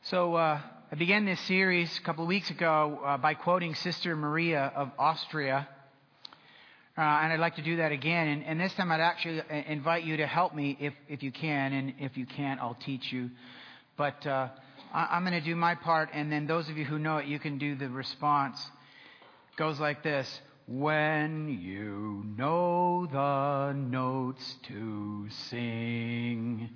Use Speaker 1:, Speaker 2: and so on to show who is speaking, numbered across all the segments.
Speaker 1: So I began this series a couple of weeks ago by quoting Sister Maria of Austria. And I'd like to do that again. And this time I'd actually invite you to help me if you can. And if you can't, I'll teach you. But I'm going to do my part. And then those of you who know it, you can do the response. It goes like this. When you know the notes to sing.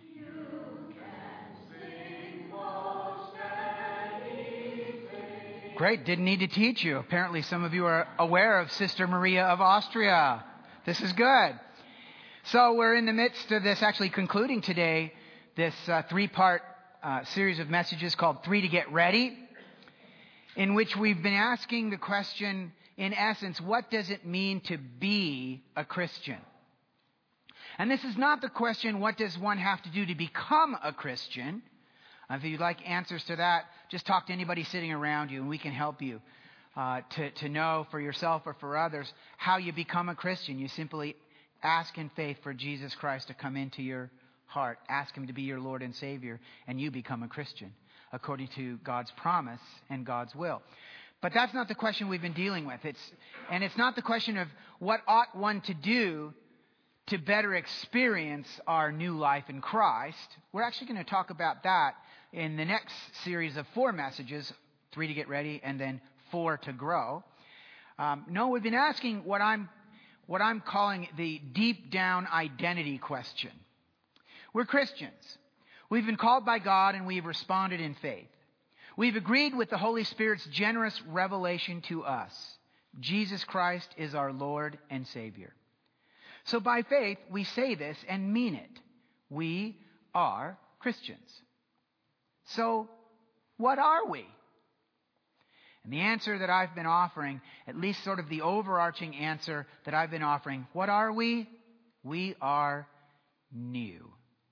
Speaker 1: Great, didn't need to teach you. Apparently some of you are aware of Sister Maria of Austria. This is good. So we're in the midst of this, actually concluding today, this three-part series of messages called Three to Get Ready, in which we've been asking the question, in essence, what does it mean to be a Christian? And this is not the question, what does one have to do to become a Christian? If you'd like answers to that, just talk to anybody sitting around you and we can help you to know for yourself or for others how you become a Christian. You simply ask in faith for Jesus Christ to come into your heart. Ask Him to be your Lord and Savior, and you become a Christian according to God's promise and God's will. But that's not the question we've been dealing with. It's not the question of what ought one to do to better experience our new life in Christ. We're actually going to talk about that in the next series of 4 messages, 3 to get ready and then 4 to grow. No, we've been asking what I'm calling the deep down identity question. We're Christians. We've been called by God and we've responded in faith. We've agreed with the Holy Spirit's generous revelation to us. Jesus Christ is our Lord and Savior. So by faith, we say this and mean it. We are Christians. So what are we? And the answer that I've been offering, at least sort of the overarching answer that I've been offering, what are we? We are new.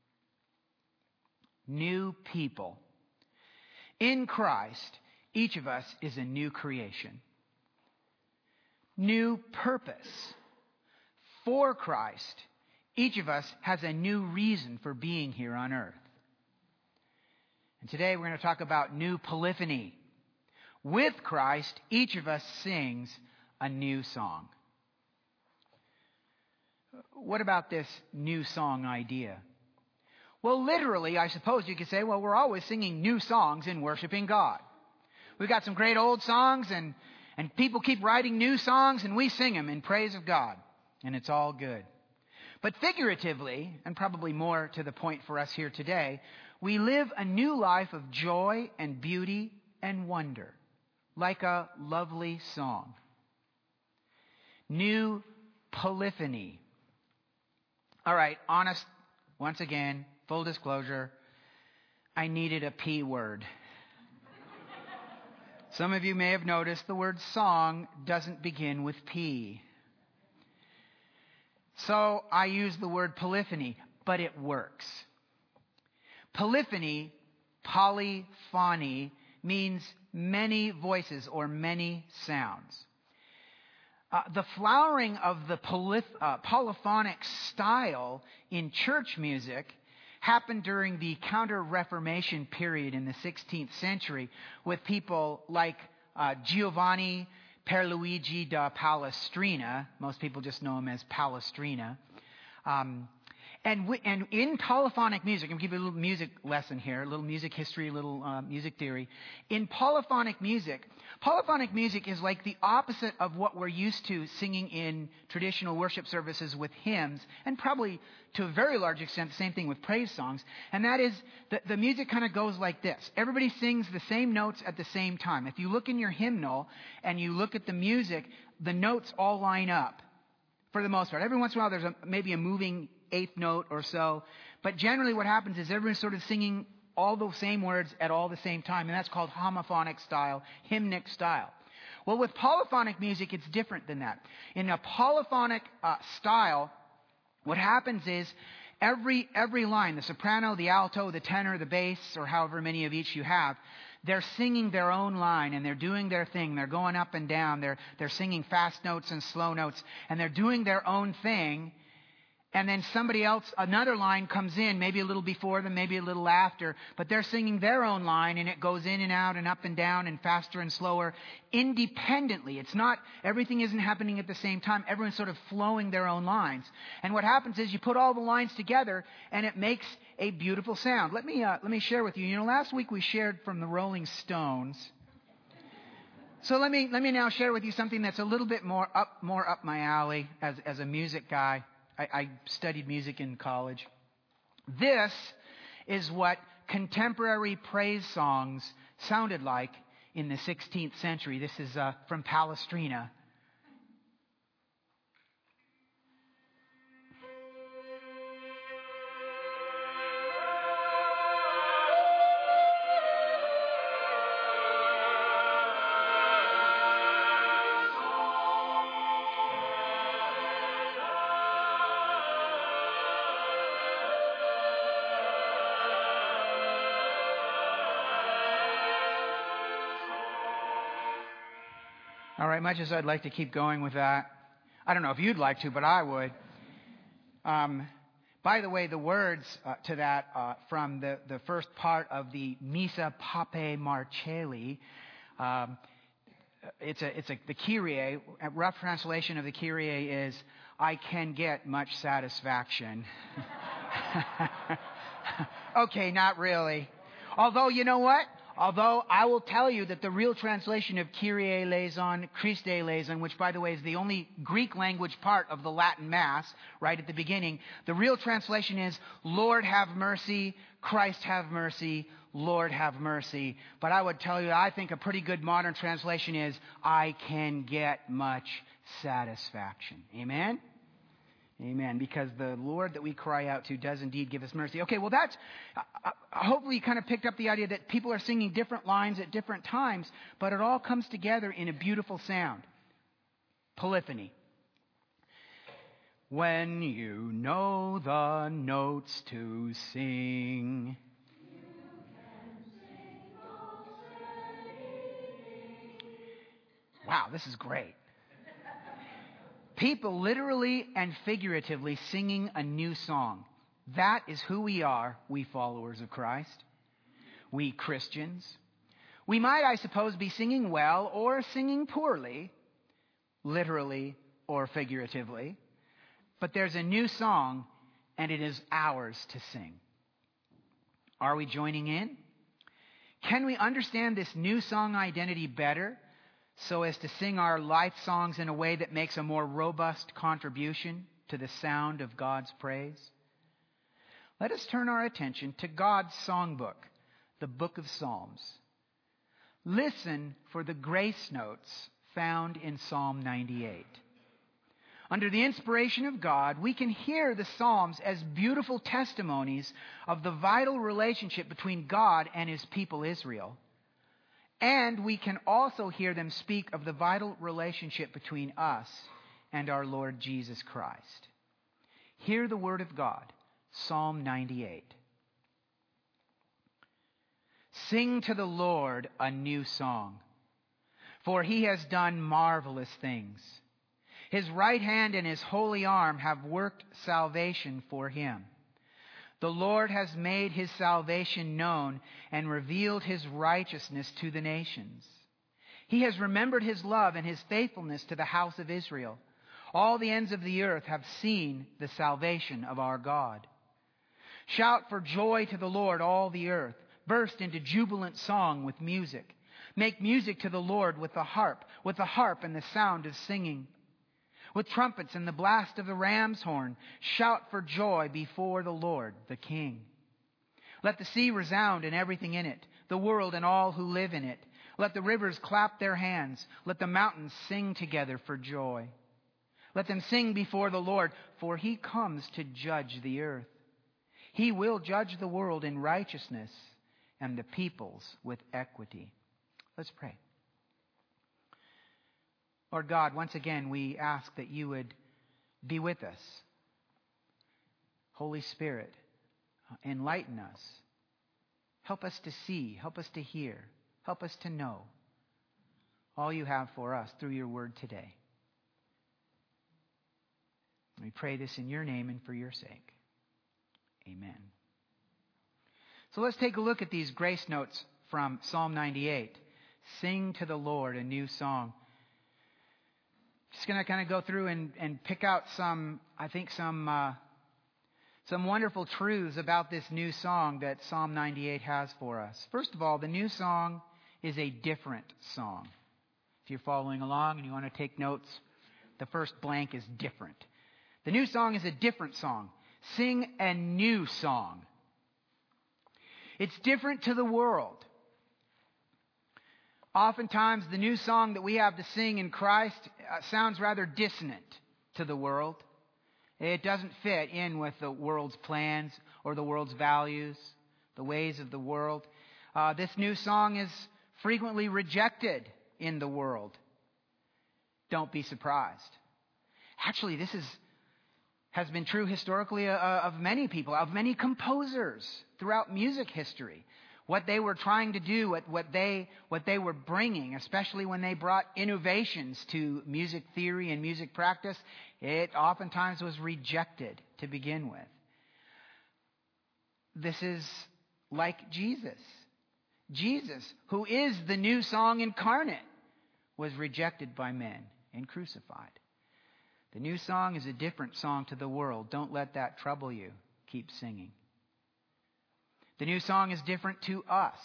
Speaker 1: New people. In Christ, each of us is a new creation. New purpose. For Christ, each of us has a new reason for being here on earth. And today we're going to talk about new polyphony. With Christ, each of us sings a new song. What about this new song idea? Well, literally, I suppose you could say, well, we're always singing new songs in worshiping God. We've got some great old songs, and people keep writing new songs, and we sing them in praise of God. And it's all good. But figuratively, and probably more to the point for us here today, we live a new life of joy and beauty and wonder, like a lovely song. New polyphony. All right, honest, once again, full disclosure, I needed a P word. Some of you may have noticed the word song doesn't begin with P. So I use the word polyphony, but it works. Polyphony, polyphony, means many voices or many sounds. The flowering of the polyphonic style in church music happened during the Counter-Reformation period in the 16th century with people like Giovanni Pierluigi da Palestrina. Most people just know him as Palestrina. And in polyphonic music, I'm going to give you a little music lesson here, a little music history, a little music theory. In polyphonic music is like the opposite of what we're used to singing in traditional worship services with hymns, and probably to a very large extent the same thing with praise songs. And that is, the music kind of goes like this. Everybody sings the same notes at the same time. If you look in your hymnal and you look at the music, the notes all line up for the most part. Every once in a while there's maybe a moving eighth note or so. But generally what happens is everyone's sort of singing all the same words at all the same time. And that's called homophonic style, hymnic style. Well, with polyphonic music, it's different than that. In a polyphonic style, what happens is every line, the soprano, the alto, the tenor, the bass, or however many of each you have, they're singing their own line and they're doing their thing. They're going up and down. They're singing fast notes and slow notes. And they're doing their own thing. And then somebody else, another line comes in, maybe a little before them, maybe a little after, but they're singing their own line, and it goes in and out and up and down and faster and slower independently. It's not, everything isn't happening at the same time. Everyone's sort of flowing their own lines. And what happens is you put all the lines together, and it makes a beautiful sound. Let me share with you. You know, last week we shared from the Rolling Stones. So let me now share with you something that's a little bit more up my alley as a music guy. I studied music in college. This is what contemporary praise songs sounded like in the 16th century. This is from Palestrina. All right, much as I'd like to keep going with that, I don't know if you'd like to, but I would. By the way, the words to that from the first part of the Missa Papae Marcelli, it's the Kyrie. A rough translation of the Kyrie is, "I can get much satisfaction." Okay, not really. Although, you know what? Although I will tell you that the real translation of Kyrie eleison, Christe eleison, which by the way is the only Greek language part of the Latin Mass, right at the beginning, the real translation is, "Lord have mercy, Christ have mercy, Lord have mercy." But I would tell you, I think a pretty good modern translation is, "I can get much satisfaction." Amen? Amen. Because the Lord that we cry out to does indeed give us mercy. Okay, well that's, hopefully you kind of picked up the idea that people are singing different lines at different times, but it all comes together in a beautiful sound. Polyphony. When you know the notes to sing. Wow, this is great. People literally and figuratively singing a new song. That is who we are, we followers of Christ. We Christians. We might, I suppose, be singing well or singing poorly, literally or figuratively. But there's a new song, and it is ours to sing. Are we joining in? Can we understand this new song identity better, so as to sing our life songs in a way that makes a more robust contribution to the sound of God's praise? Let us turn our attention to God's songbook, the Book of Psalms. Listen for the grace notes found in Psalm 98. Under the inspiration of God, we can hear the Psalms as beautiful testimonies of the vital relationship between God and His people Israel. And we can also hear them speak of the vital relationship between us and our Lord Jesus Christ. Hear the word of God, Psalm 98. Sing to the Lord a new song, for He has done marvelous things. His right hand and His holy arm have worked salvation for Him. The Lord has made His salvation known and revealed His righteousness to the nations. He has remembered His love and His faithfulness to the house of Israel. All the ends of the earth have seen the salvation of our God. Shout for joy to the Lord, all the earth. Burst into jubilant song with music. Make music to the Lord with the harp and the sound of singing. With trumpets and the blast of the ram's horn, shout for joy before the Lord, the King. Let the sea resound and everything in it, the world and all who live in it. Let the rivers clap their hands. Let the mountains sing together for joy. Let them sing before the Lord, for He comes to judge the earth. He will judge the world in righteousness and the peoples with equity. Let's pray. Lord God, once again, we ask that You would be with us. Holy Spirit, enlighten us. Help us to see. Help us to hear. Help us to know all You have for us through Your word today. We pray this in your name and for your sake. Amen. So let's take a look at these grace notes from Psalm 98. Sing to the Lord a new song. Just going to kind of go through and pick out some wonderful truths about this new song that Psalm 98 has for us. First of all, the new song is a different song. If you're following along and you want to take notes, the first blank is different. The new song is a different song. Sing a new song. It's different to the world. Oftentimes, the new song that we have to sing in Christ sounds rather dissonant to the world. It doesn't fit in with the world's plans or the world's values, the ways of the world. This new song is frequently rejected in the world. Don't be surprised. Actually, this has been true historically of many people, of many composers throughout music history. What they were trying to do, what they were bringing, especially when they brought innovations to music theory and music practice, it oftentimes was rejected to begin with. This is like Jesus. Jesus, who is the new song incarnate, was rejected by men and crucified. The new song is a different song to the world. Don't let that trouble you. Keep singing. The new song is different to us.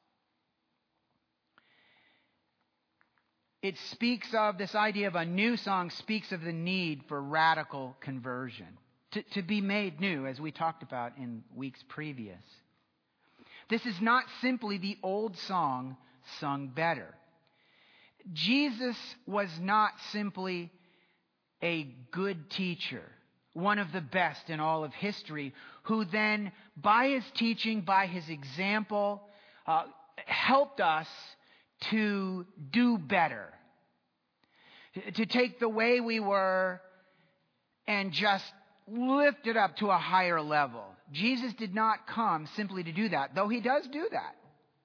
Speaker 1: It speaks of, this idea of a new song speaks of the need for radical conversion. To be made new, as we talked about in weeks previous. This is not simply the old song sung better. Jesus was not simply a good teacher, one of the best in all of history, who then, by his teaching, by his example, helped us to do better. To take the way we were and just lift it up to a higher level. Jesus did not come simply to do that, though he does do that.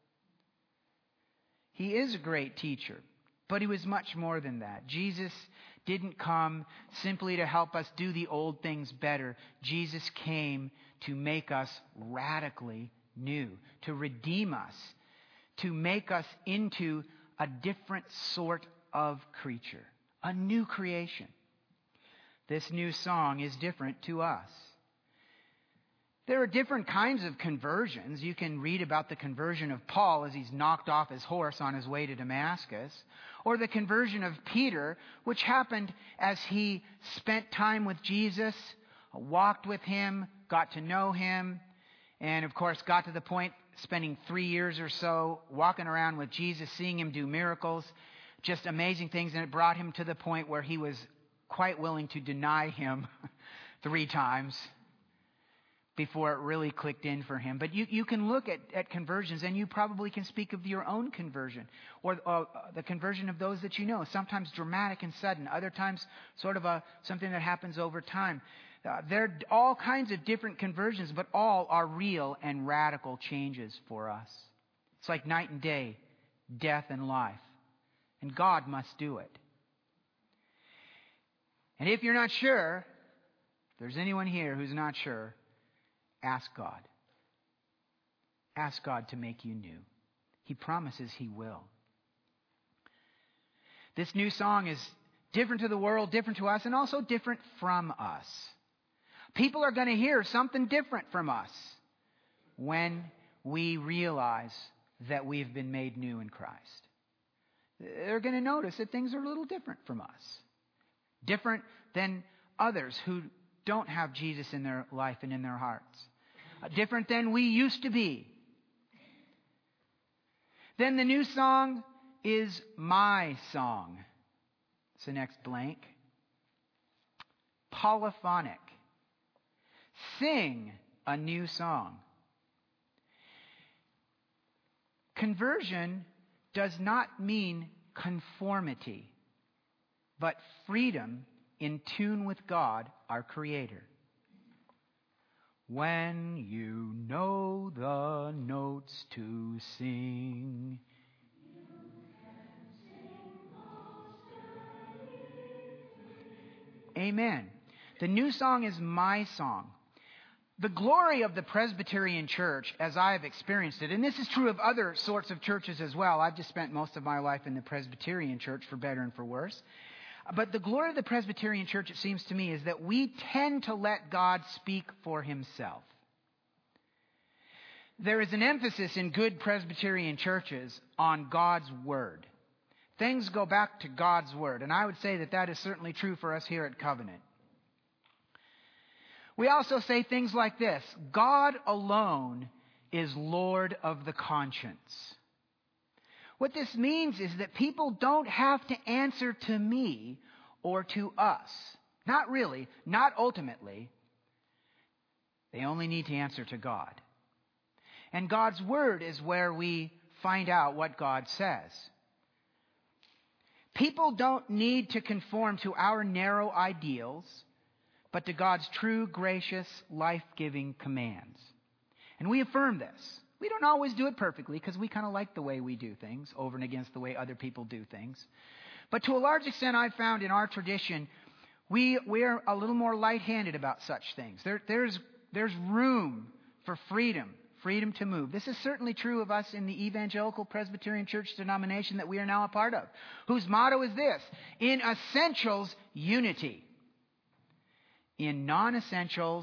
Speaker 1: He is a great teacher, but he was much more than that. Jesus didn't come simply to help us do the old things better. Jesus came to make us radically new, to redeem us, to make us into a different sort of creature, a new creation. This new song is different to us. There are different kinds of conversions. You can read about the conversion of Paul as he's knocked off his horse on his way to Damascus, or the conversion of Peter, which happened as he spent time with Jesus, walked with him, got to know him, and of course got to the point spending 3 years or so walking around with Jesus, seeing him do miracles, just amazing things, and it brought him to the point where he was quite willing to deny him 3 times before it really clicked in for him. But you can look at conversions, and you probably can speak of your own conversion or the conversion of those that you know. Sometimes dramatic and sudden, other times sort of something that happens over time. There are all kinds of different conversions, but all are real and radical changes for us. It's like night and day, death and life. And God must do it. And if you're not sure, if there's anyone here who's not sure, ask God. Ask God to make you new. He promises He will. This new song is different to the world, different to us, and also different from us. People are going to hear something different from us when we realize that we've been made new in Christ. They're going to notice that things are a little different from us. Different than others who don't have Jesus in their life and in their hearts. Different than we used to be. Then the new song is my song. It's the next blank. Polyphonic. Sing a new song. Conversion does not mean conformity, but freedom in tune with God, our Creator. When you know the notes to sing, amen. The new song is my song. The glory of the Presbyterian Church, as I have experienced it, and this is true of other sorts of churches as well. I've just spent most of my life in the Presbyterian Church, for better and for worse. But the glory of the Presbyterian Church, it seems to me, is that we tend to let God speak for himself. There is an emphasis in good Presbyterian churches on God's Word. Things go back to God's Word, and I would say that that is certainly true for us here at Covenant. We also say things like this: God alone is Lord of the conscience. What this means is that people don't have to answer to me or to us. Not really, not ultimately. They only need to answer to God. And God's Word is where we find out what God says. People don't need to conform to our narrow ideals, but to God's true, gracious, life-giving commands. And we affirm this. We don't always do it perfectly because we kind of like the way we do things over and against the way other people do things. But to a large extent, I've found in our tradition, we're a little more light-handed about such things. There's room for freedom to move. This is certainly true of us in the Evangelical Presbyterian Church denomination that we are now a part of, whose motto is this: in essentials, unity. In non-essentials,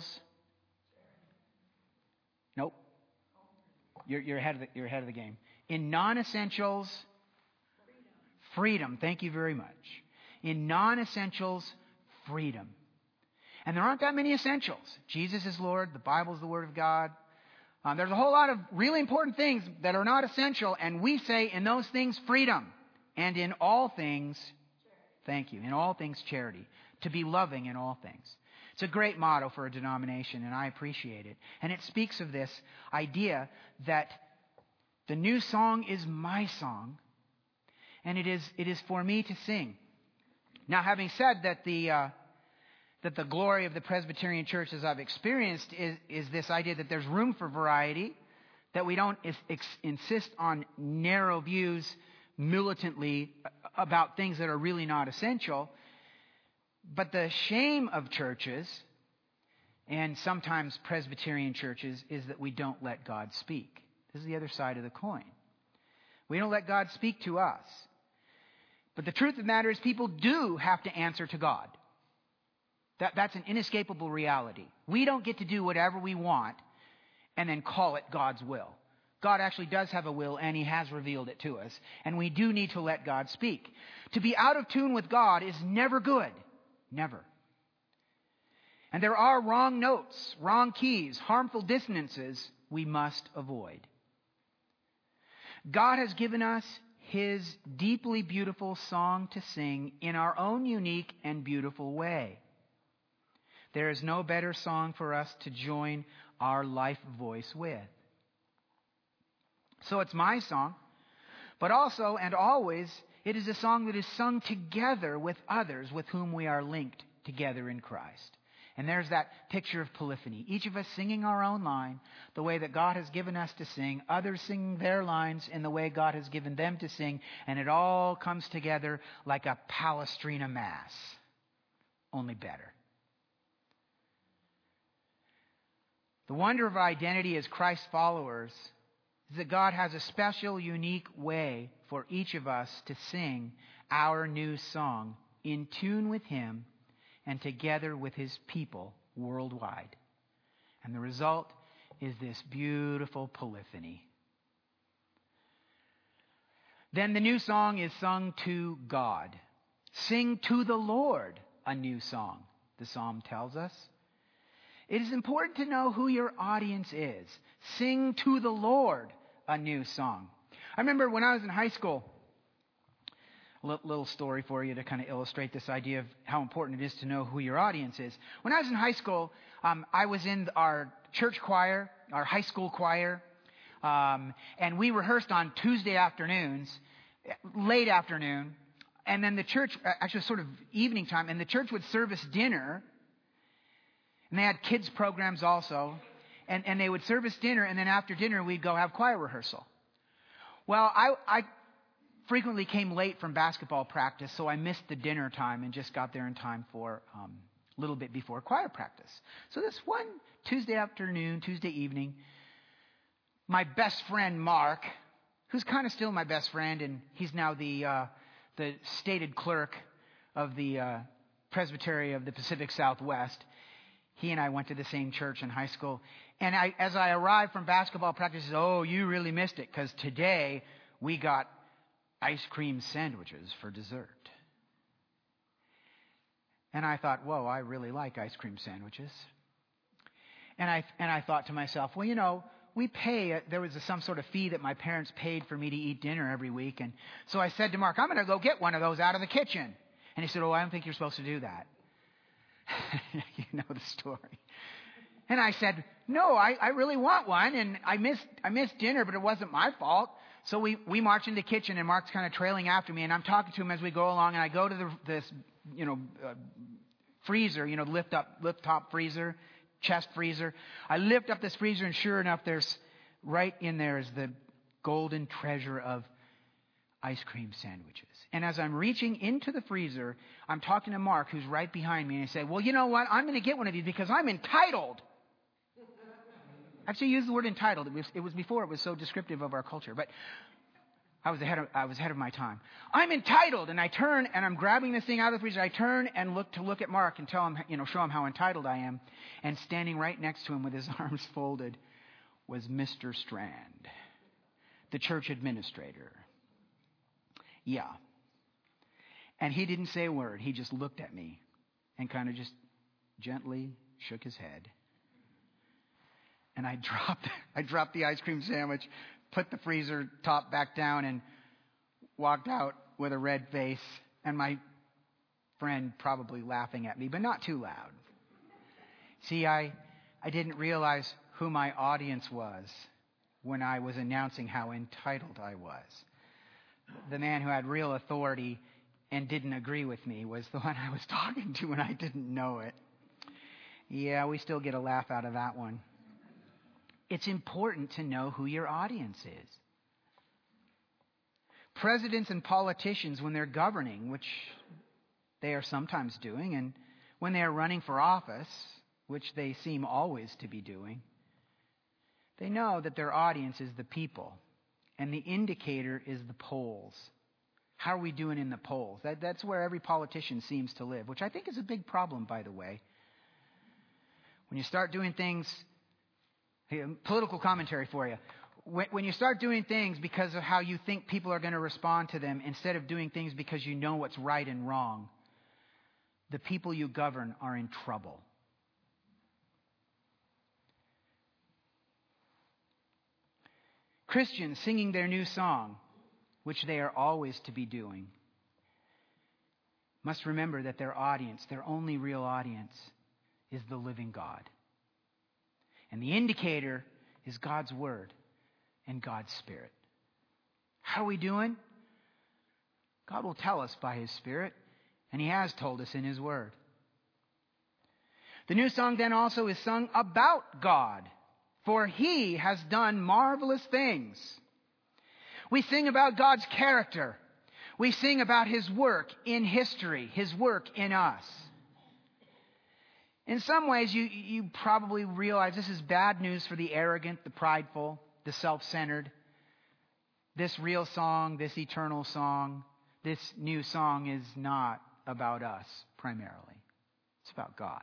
Speaker 1: nope. You're ahead of the game. In non-essentials, freedom. Thank you very much. In non-essentials, freedom. And there aren't that many essentials. Jesus is Lord. The Bible is the Word of God. There's a whole lot of really important things that are not essential, and we say in those things, freedom. And in all things, thank you, in all things, charity. To be loving in all things. It's a great motto for a denomination, and I appreciate it. And it speaks of this idea that the new song is my song, and it is for me to sing. Now, having said that the glory of the Presbyterian Church, as I've experienced, is this idea that there's room for variety, that we don't insist on narrow views militantly about things that are really not essential. But the shame of churches, and sometimes Presbyterian churches, is that we don't let God speak. This is the other side of the coin. We don't let God speak to us. But the truth of the matter is people do have to answer to God. That's an inescapable reality. We don't get to do whatever we want and then call it God's will. God actually does have a will, and He has revealed it to us. And we do need to let God speak. To be out of tune with God is never good. Never. And there are wrong notes, wrong keys, harmful dissonances we must avoid. God has given us His deeply beautiful song to sing in our own unique and beautiful way. There is no better song for us to join our life voice with. So it's my song, but also and always it is a song that is sung together with others with whom we are linked together in Christ. And there's that picture of polyphony. Each of us singing our own line, the way that God has given us to sing. Others singing their lines in the way God has given them to sing. And it all comes together like a Palestrina Mass. Only better. The wonder of our identity as Christ followers is that God has a special, unique way for each of us to sing our new song in tune with Him and together with His people worldwide. And the result is this beautiful polyphony. Then the new song is sung to God. Sing to the Lord a new song, the psalm tells us. It is important to know who your audience is. Sing to the Lord a new song. I remember when I was in high school, a little story for you to kind of illustrate this idea of how important it is to know who your audience is. When I was in high school, I was in our church choir, our high school choir, and we rehearsed on Tuesday afternoons, late afternoon, and then the church, actually sort of evening time, and the church would serve us dinner. And they had kids programs also. And they would serve us dinner, and then after dinner, we'd go have choir rehearsal. Well, I frequently came late from basketball practice, so I missed the dinner time and just got there in time for a little bit before choir practice. So this one Tuesday evening, my best friend Mark, who's kind of still my best friend, and he's now the stated clerk of the Presbytery of the Pacific Southwest. He and I went to the same church in high school. And as I arrived from basketball practice, he said, "Oh, you really missed it, because today we got ice cream sandwiches for dessert." And I thought, whoa, I really like ice cream sandwiches. And I thought to myself, well, we pay, there was some sort of fee that my parents paid for me to eat dinner every week. And so I said to Mark, I'm going to go get one of those out of the kitchen. And he said, "Oh, I don't think you're supposed to do that." You know the story. And I said, "No, I really want one. And I missed dinner, but it wasn't my fault." So we march into the kitchen, and Mark's kind of trailing after me. And I'm talking to him as we go along. And I go to this freezer, lift top freezer, chest freezer. I lift up this freezer, and sure enough, there's right in there is the golden treasure of ice cream sandwiches. And as I'm reaching into the freezer, I'm talking to Mark, who's right behind me, and I say, "Well, you know what? I'm going to get one of these because I'm entitled." Actually, I used the word entitled. It was before it was so descriptive of our culture, but I was ahead of my time. I'm entitled, and I turn, and I'm grabbing this thing out of the freezer. I turn and look at Mark and tell him, show him how entitled I am. And standing right next to him with his arms folded was Mr. Strand, the church administrator. Yeah. And he didn't say a word. He just looked at me and kind of just gently shook his head. And I dropped the ice cream sandwich, put the freezer top back down, and walked out with a red face, and my friend probably laughing at me, but not too loud. See, I didn't realize who my audience was when I was announcing how entitled I was. The man who had real authority and didn't agree with me was the one I was talking to, and I didn't know it. Yeah, we still get a laugh out of that one. It's important to know who your audience is. Presidents and politicians, when they're governing, which they are sometimes doing, and when they are running for office, which they seem always to be doing, they know that their audience is the people, and the indicator is the polls. How are we doing in the polls? That's where every politician seems to live, which I think is a big problem, by the way. When you start doing things... Political commentary for you. When you start doing things because of how you think people are going to respond to them, instead of doing things because you know what's right and wrong, the people you govern are in trouble. Christians singing their new song, which they are always to be doing, must remember that their audience, their only real audience, is the living God. And the indicator is God's Word and God's Spirit. How are we doing? God will tell us by His Spirit, and He has told us in His Word. The new song then also is sung about God, for He has done marvelous things. We sing about God's character. We sing about His work in history, His work in us. In some ways, you probably realize this is bad news for the arrogant, the prideful, the self-centered. This real song, this eternal song, this new song is not about us primarily. It's about God.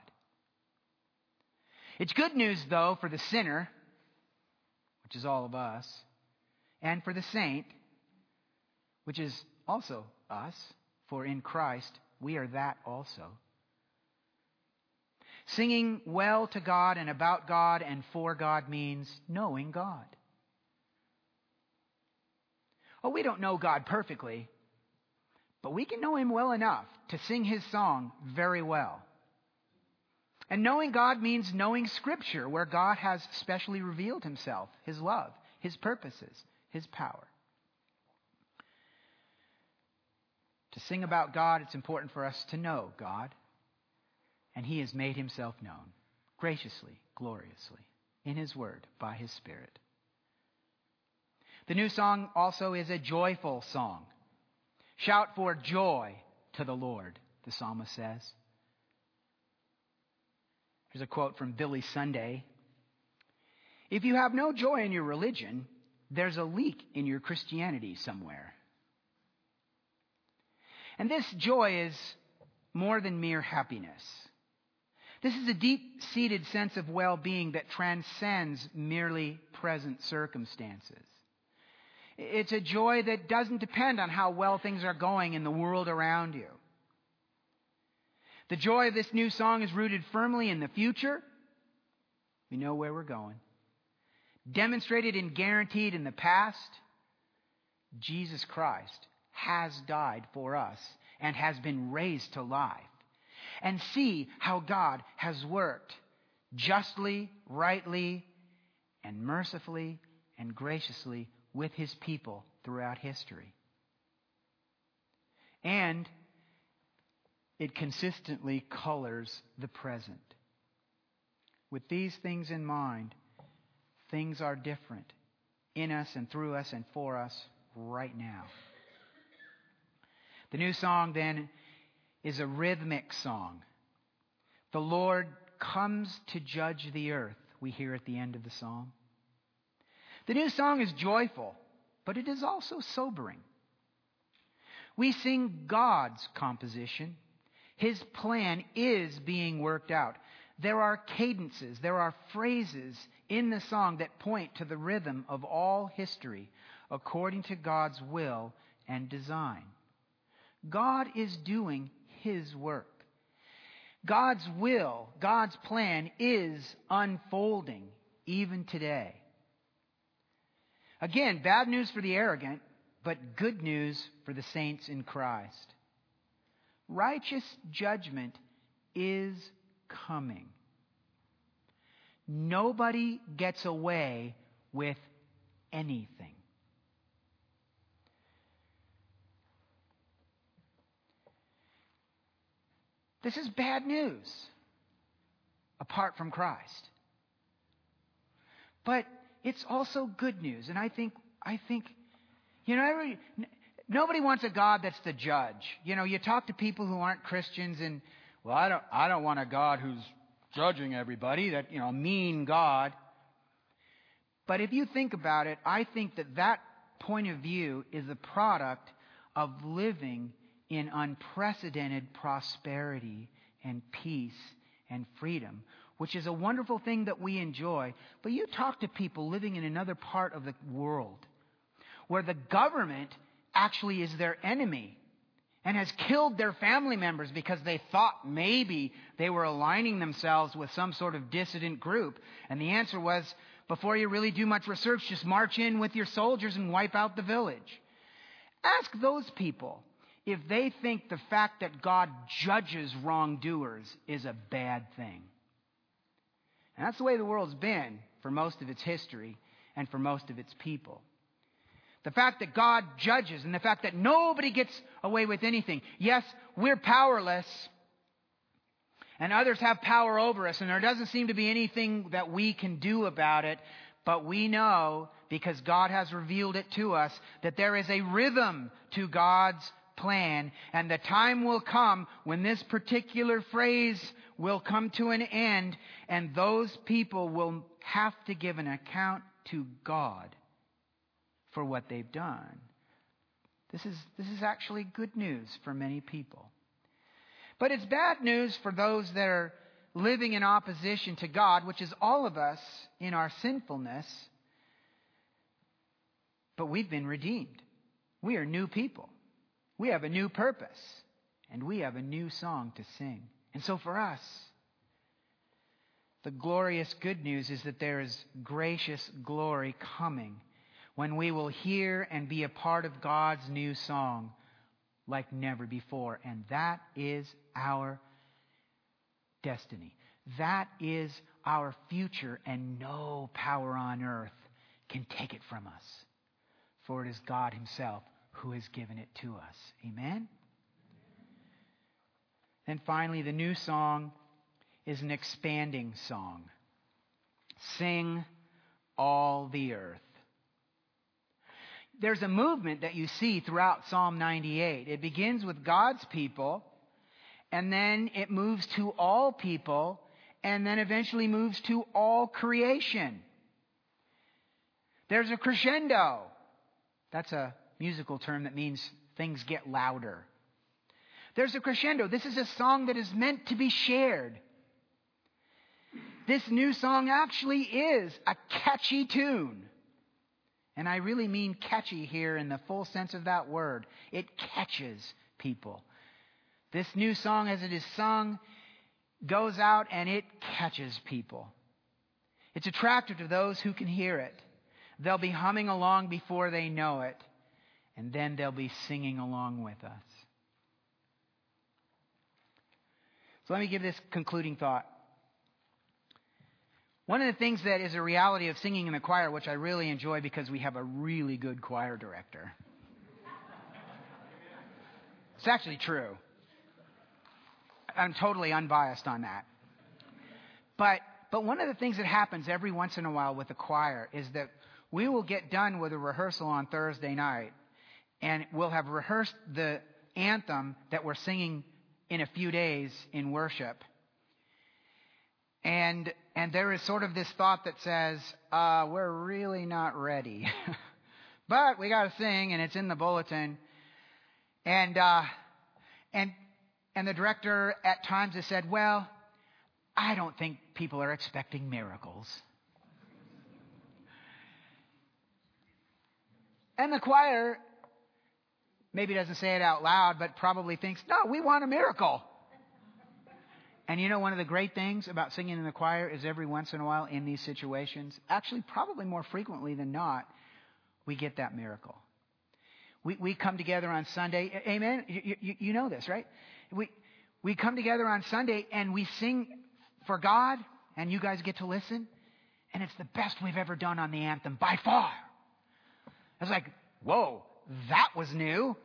Speaker 1: It's good news, though, for the sinner, which is all of us, and for the saint, which is also us, for in Christ we are that also. Singing well to God and about God and for God means knowing God. Oh, we don't know God perfectly, but we can know Him well enough to sing His song very well. And knowing God means knowing Scripture, where God has specially revealed Himself, His love, His purposes, His power. To sing about God, it's important for us to know God. And He has made Himself known graciously, gloriously, in His Word, by His Spirit. The new song also is a joyful song. Shout for joy to the Lord, the psalmist says. Here's a quote from Billy Sunday. If you have no joy in your religion, there's a leak in your Christianity somewhere. And this joy is more than mere happiness. This is a deep-seated sense of well-being that transcends merely present circumstances. It's a joy that doesn't depend on how well things are going in the world around you. The joy of this new song is rooted firmly in the future. We know where we're going. Demonstrated and guaranteed in the past. Jesus Christ has died for us and has been raised to life. And see how God has worked justly, rightly, and mercifully and graciously with His people throughout history. And it consistently colors the present. With these things in mind, things are different in us and through us and for us right now. The new song then is a rhythmic song. The Lord comes to judge the earth, we hear at the end of the psalm. The new song is joyful, but it is also sobering. We sing God's composition. His plan is being worked out. There are cadences, there are phrases in the song that point to the rhythm of all history according to God's will and design. God is doing His work. God's will, God's plan is unfolding even today. Again, bad news for the arrogant, but good news for the saints in Christ. Righteous judgment is coming. Nobody gets away with anything. This is bad news apart from Christ. But it's also good news. And I think, nobody wants a God that's the judge. You talk to people who aren't Christians and, well, I don't want a God who's judging everybody, a mean God. But if you think about it, I think that point of view is a product of living in unprecedented prosperity and peace and freedom, which is a wonderful thing that we enjoy. But you talk to people living in another part of the world where the government actually is their enemy and has killed their family members because they thought maybe they were aligning themselves with some sort of dissident group. And the answer was, before you really do much research, just march in with your soldiers and wipe out the village. Ask those people if they think the fact that God judges wrongdoers is a bad thing. And that's the way the world's been for most of its history and for most of its people. The fact that God judges and the fact that nobody gets away with anything. Yes, we're powerless and others have power over us, and there doesn't seem to be anything that we can do about it. But we know, because God has revealed it to us, that there is a rhythm to God's plan, and the time will come when this particular phrase will come to an end, and those people will have to give an account to God for what they've done. This is actually good news for many people. But it's bad news for those that are living in opposition to God, which is all of us in our sinfulness. But we've been redeemed. We are new people. We have a new purpose. And we have a new song to sing. And so for us, the glorious good news is that there is gracious glory coming when we will hear and be a part of God's new song like never before. And that is our destiny. That is our future, and no power on earth can take it from us. For it is God Himself who has given it to us. Amen? Then finally, the new song is an expanding song. Sing all the earth. There's a movement that you see throughout Psalm 98. It begins with God's people, and then it moves to all people, and then eventually moves to all creation. There's a crescendo. That's a musical term that means things get louder. There's a crescendo. This is a song that is meant to be shared. This new song actually is a catchy tune. And I really mean catchy here in the full sense of that word. It catches people. This new song, as it is sung, goes out and it catches people. It's attractive to those who can hear it. They'll be humming along before they know it. And then they'll be singing along with us. So let me give this concluding thought. One of the things that is a reality of singing in the choir, which I really enjoy because we have a really good choir director. It's actually true. I'm totally unbiased on that. But one of the things that happens every once in a while with the choir is that we will get done with a rehearsal on Thursday night, and we'll have rehearsed the anthem that we're singing in a few days in worship. And there is sort of this thought that says, we're really not ready. But we got to sing, and it's in the bulletin. And the director at times has said, well, I don't think people are expecting miracles. And the choir maybe doesn't say it out loud, but probably thinks, no, we want a miracle. And you know, one of the great things about singing in the choir is every once in a while in these situations, actually probably more frequently than not, we get that miracle. We come together on Sunday. Amen? You know this, right? We come together on Sunday and we sing for God, and you guys get to listen. And it's the best we've ever done on the anthem by far. I was like, whoa, that was new.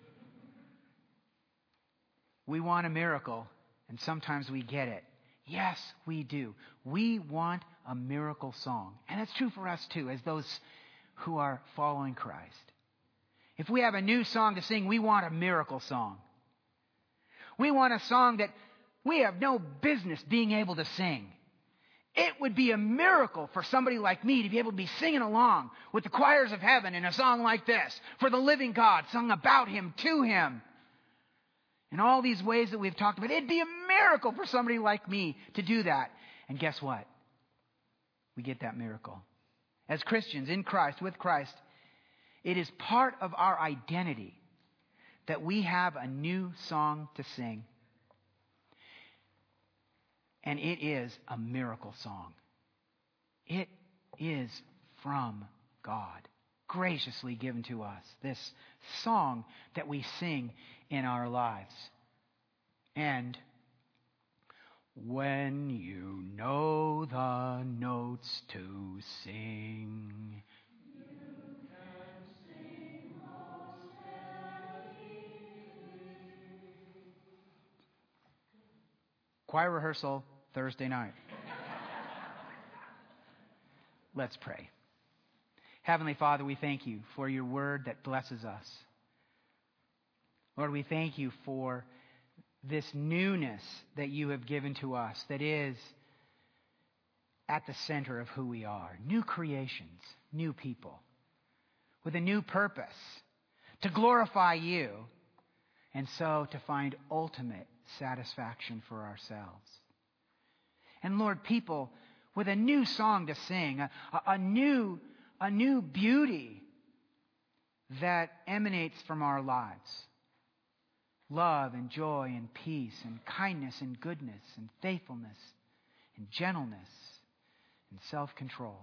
Speaker 1: We want a miracle, and sometimes we get it. Yes, we do. We want a miracle song. And that's true for us too, as those who are following Christ. If we have a new song to sing, we want a miracle song. We want a song that we have no business being able to sing. It would be a miracle for somebody like me to be able to be singing along with the choirs of heaven in a song like this, for the living God, sung about Him, to Him. In all these ways that we've talked about, it'd be a miracle for somebody like me to do that. And guess what? We get that miracle. As Christians in Christ, with Christ, it is part of our identity that we have a new song to sing. And it is a miracle song. It is from God, graciously given to us, this song that we sing in our lives. And when you know the notes to sing, you can sing most heavenly. Choir rehearsal Thursday night. Let's pray. Heavenly Father, we thank you for your word that blesses us. Lord, we thank you for this newness that you have given to us that is at the center of who we are. New creations, new people, with a new purpose to glorify you, and so to find ultimate satisfaction for ourselves. And Lord, people with a new song to sing, a new beauty that emanates from our lives. Love and joy and peace and kindness and goodness and faithfulness and gentleness and self-control.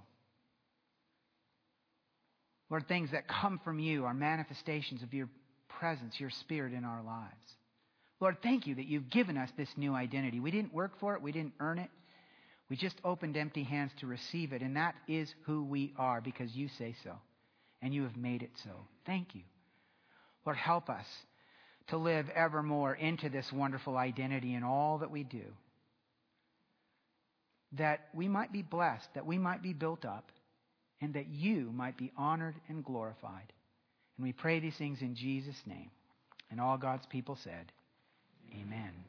Speaker 1: Lord, things that come from you are manifestations of your presence, your Spirit in our lives. Lord, thank you that you've given us this new identity. We didn't work for it. We didn't earn it. We just opened empty hands to receive it. And that is who we are because you say so. And you have made it so. Thank you. Lord, help us to live evermore into this wonderful identity in all that we do. That we might be blessed, that we might be built up, and that you might be honored and glorified. And we pray these things in Jesus' name. And all God's people said, Amen.